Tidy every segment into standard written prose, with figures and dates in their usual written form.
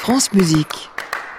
France Musique.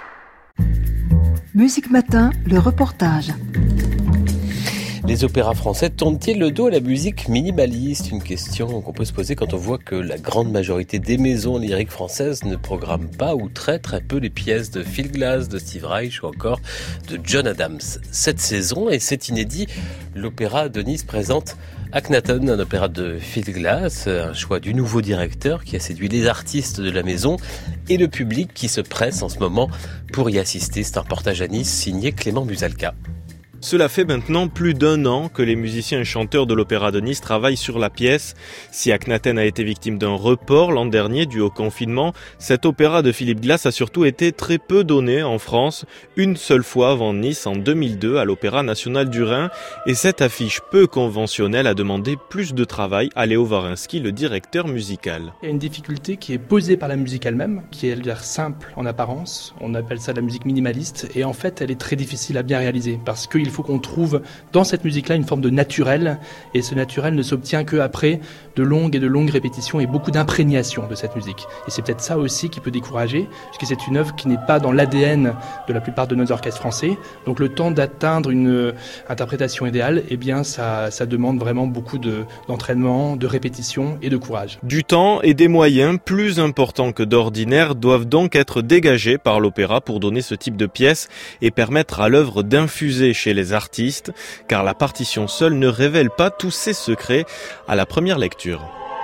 Musique Matin, le reportage. Les opéras français tournent-ils le dos à la musique minimaliste ? Une question qu'on peut se poser quand on voit que la grande majorité des maisons lyriques françaises ne programment pas ou très peu les pièces de Phil Glass, de Steve Reich ou encore de John Adams. Cette saison, et c'est inédit, l'opéra de Nice présente Akhenaton, un opéra de Phil Glass, un choix du nouveau directeur qui a séduit les artistes de la maison et le public qui se presse en ce moment pour y assister. C'est un reportage à Nice signé Clément Musalka. Cela fait maintenant plus d'1 an que les musiciens et chanteurs de l'Opéra de Nice travaillent sur la pièce. Si Akhenaton a été victime d'un report l'an dernier dû au confinement, cet opéra de Philippe Glass a surtout été très peu donné en France, une seule fois avant Nice en 2002 à l'Opéra National du Rhin. Et cette affiche peu conventionnelle a demandé plus de travail à Léo Varinsky, le directeur musical. Il y a une difficulté qui est posée par la musique elle-même, qui est l'air simple en apparence. On appelle ça la musique minimaliste. Et en fait, elle est très difficile à bien réaliser parce qu'il faut qu'on trouve dans cette musique-là une forme de naturel, et ce naturel ne s'obtient qu'après de longues répétitions et beaucoup d'imprégnation de cette musique. Et c'est peut-être ça aussi qui peut décourager, puisque c'est une œuvre qui n'est pas dans l'ADN de la plupart de nos orchestres français. Donc le temps d'atteindre une interprétation idéale, eh bien ça demande vraiment beaucoup d'entraînement, de répétition et de courage. Du temps et des moyens plus importants que d'ordinaire doivent donc être dégagés par l'opéra pour donner ce type de pièce et permettre à l'œuvre d'infuser chez les artistes, car la partition seule ne révèle pas tous ses secrets à la première lecture.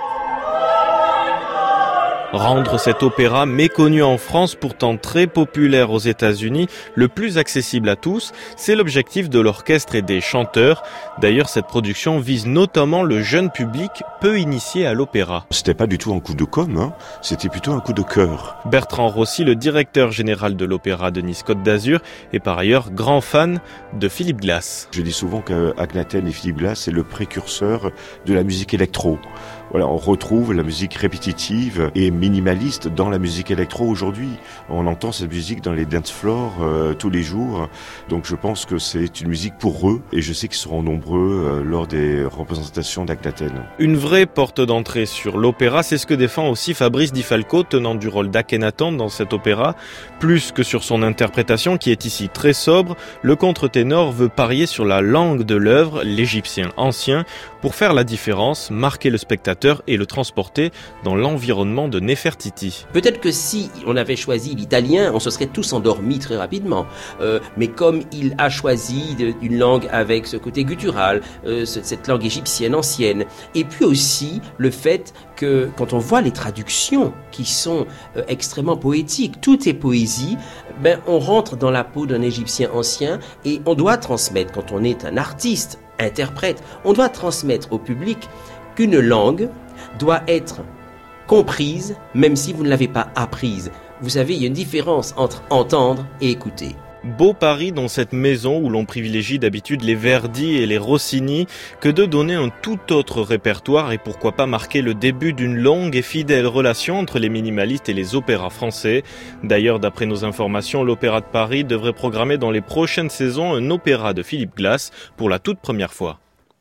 Rendre cet opéra méconnu en France, pourtant très populaire aux États-Unis, le plus accessible à tous, c'est l'objectif de l'orchestre et des chanteurs. D'ailleurs, cette production vise notamment le jeune public peu initié à l'opéra. C'était pas du tout un coup de com', c'était plutôt un coup de cœur. Bertrand Rossi, le directeur général de l'Opéra de Nice-Côte d'Azur, est par ailleurs grand fan de Philippe Glass. Je dis souvent qu'Akhenaton et Philippe Glass, c'est le précurseur de la musique électro. Voilà, on retrouve la musique répétitive et minimaliste dans la musique électro aujourd'hui. On entend cette musique dans les dance floors tous les jours. Donc je pense que c'est une musique pour eux et je sais qu'ils seront nombreux lors des représentations d'Akhenaton. Une vraie porte d'entrée sur l'opéra, c'est ce que défend aussi Fabrice Di Falco, tenant du rôle d'Akhenaton dans cet opéra. Plus que sur son interprétation qui est ici très sobre, le contre-ténor veut parier sur la langue de l'œuvre, l'égyptien ancien, pour faire la différence, marquer le spectateur et le transporter dans l'environnement de Néfertiti. Peut-être que si on avait choisi l'italien, on se serait tous endormis très rapidement. Mais comme il a choisi une langue avec ce côté guttural, cette langue égyptienne ancienne, et puis aussi le fait que quand on voit les traductions qui sont extrêmement poétiques, tout est poésie, on rentre dans la peau d'un égyptien ancien et on doit transmettre, quand on est un artiste, interprète, on doit transmettre au public qu'une langue doit être comprise même si vous ne l'avez pas apprise. Vous savez, il y a une différence entre entendre et écouter. Beau pari dans cette maison où l'on privilégie d'habitude les Verdi et les Rossini que de donner un tout autre répertoire et pourquoi pas marquer le début d'une longue et fidèle relation entre les minimalistes et les opéras français. D'ailleurs, d'après nos informations, l'Opéra de Paris devrait programmer dans les prochaines saisons un opéra de Philippe Glass pour la toute première fois.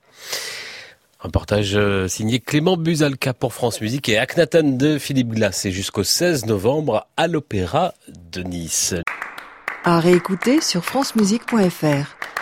Reportage signé Clément Musalka pour France Musique et Akhenaton de Philippe Glass. C'est jusqu'au 16 novembre à l'Opéra de Nice. À réécouter sur francemusique.fr.